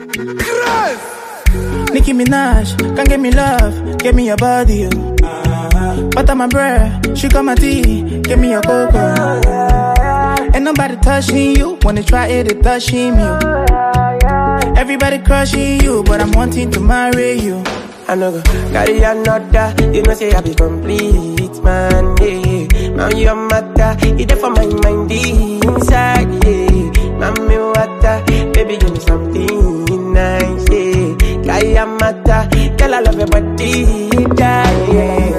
Nicki Minaj, can't get me love, give me your body, oh. Butter my bread, sugar my tea, give me your cocoa. Ain't nobody touching you, wanna try it, they touching you. Everybody crushing you, but I'm wanting to marry you. I know go carry another, you know say I be complete, man, yeah. Man, your matter, it there for my mind inside, yeah. Mami water, baby give me something nice, yeah. Kaya mata, girl I love your body, yeah.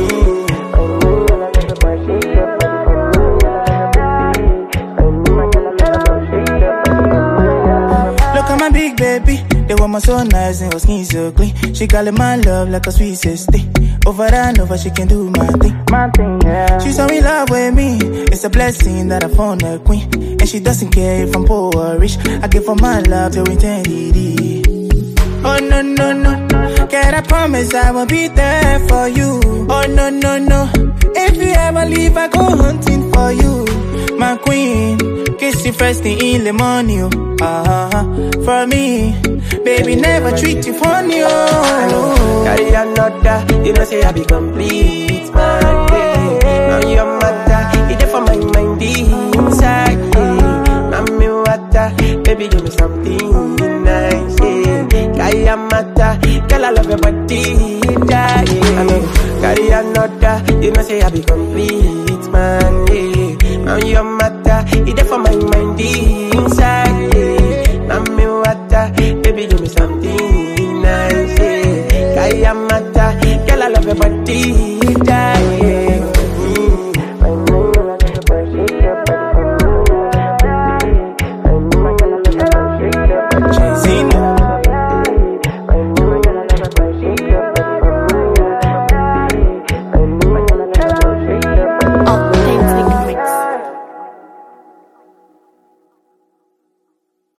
Look at my big baby, the woman so nice and her skin so clean. She call it my love like a sweet sister. Over and over, she can do my thing. Yeah. She's so in love with me. It's a blessing that I found a queen. And she doesn't care if I'm poor or rich. I give her my love to eternity. Oh no, no, no. Can I promise I will be there for you? Oh no, no, no. If you ever leave, I go hunting for you. My queen, kiss you first thing in the morning, oh. For me, baby, never treat you funny, oh. Carry another, you know say I be complete, man, yeah. Now your matter, it there for my mind inside, yeah. Mami water, baby give me something nice, yeah. Kaya mata, girl I love your body, yeah. I know, carry another, you know say I be complete, man, yeah. Now your matter, it there for my mind inside, yeah. Mami water, baby give me something